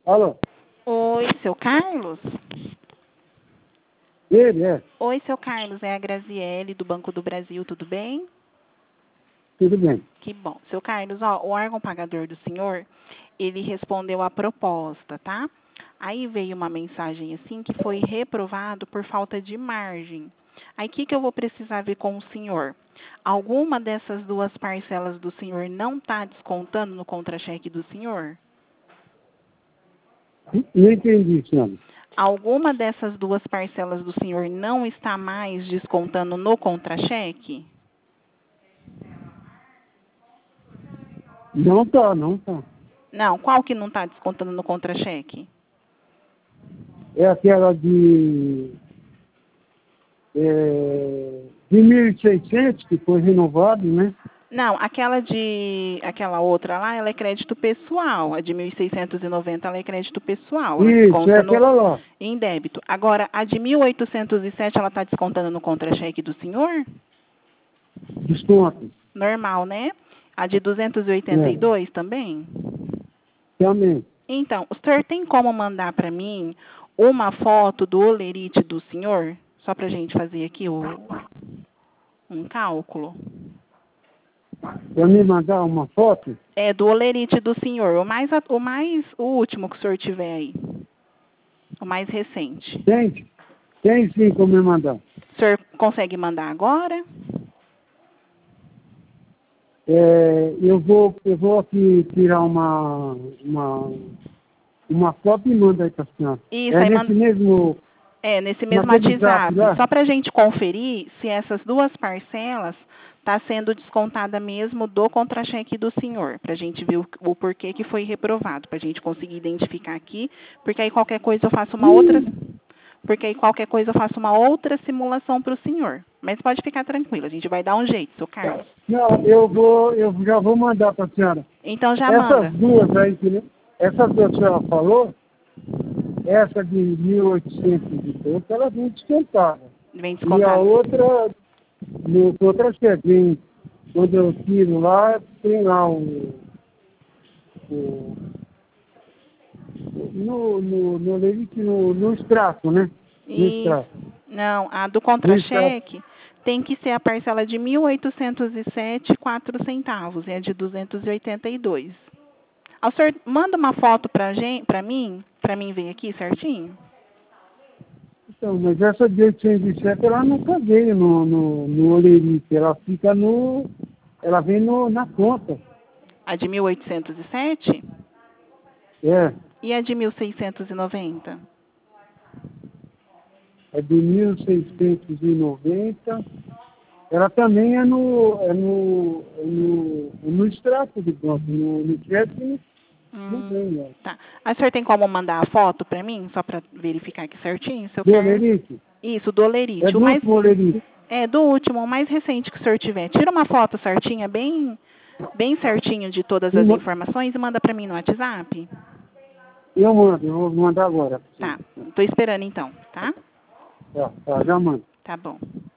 Alô? Oi, seu Carlos? Ele é? Oi, seu Carlos, é a Graziele do Banco do Brasil, tudo bem? Tudo bem. Que bom. Seu Carlos, ó, o órgão pagador do senhor, ele respondeu a proposta, tá? Aí veio uma mensagem assim que foi reprovado por falta de margem. Aí o que eu vou precisar ver com o senhor? Alguma dessas duas parcelas do senhor não está descontando no contra-cheque do senhor? Não entendi, senhora. Alguma dessas duas parcelas do senhor não está mais descontando no contra-cheque? Não tá, não tá. Não, qual que não está descontando no contra-cheque? É aquela de 1.600 que foi renovado, né? Não, aquela outra lá, ela é crédito pessoal. A de 1.690 ela é crédito pessoal. Ela Isso, é desconta aquela lá. em débito. Agora, a de 1.807 ela está descontando no contra-cheque do senhor? Desconto. Normal, né? A de É, 282 também? também. Então, o senhor tem como mandar para mim uma foto do holerite do senhor? Só para a gente fazer aqui um cálculo. Para me mandar uma foto? É do holerite do senhor, o último que o senhor tiver aí. O mais recente. Tem sim como me mandar. O senhor consegue mandar agora? Eu vou aqui tirar uma foto e mando aí para a senhora. Isso, É aí nesse mesmo, nesse mesmo naquele zap WhatsApp. lá? Só para a gente conferir se essas duas parcelas está sendo descontada mesmo do contra-cheque do senhor. Para a gente ver o porquê que foi reprovado. Para a gente conseguir identificar aqui. Porque aí qualquer coisa eu faço uma outra. Porque aí qualquer coisa eu faço uma outra simulação para o senhor. Mas pode ficar tranquilo, a gente vai dar um jeito, seu Carlos. Não, eu já vou mandar para a senhora. Então já manda. Essas duas que a senhora falou, essa de 1.800 e pouco, ela vem descontada. Vem E a descontado. outra, no contra-cheque, quando eu tiro lá, tem lá no extrato, né? No Isso. extrato. Não, a do No extrato. contra-cheque tem que ser a parcela de 1.807,04 e a de 282. O senhor manda uma foto para mim ver aqui certinho? Então, mas essa de 807, ela nunca veio no Olerite, ela vem na conta. A de 1.807 É, e a de 1.690? é de 1.690. Ela também no extrato de conta, no cheque não tem, né? Tá. A senhor tem como mandar a foto para mim, só para verificar aqui certinho? Se eu Do quero... Olerite? Isso, do É holerite. do último Olerite. Do último, o mais recente que o senhor tiver. Tira uma foto certinha, bem certinho de todas as informações e manda para mim no WhatsApp. Eu vou mandar agora. Tá. Tô esperando então, tá? Tá, já mando. Tá bom.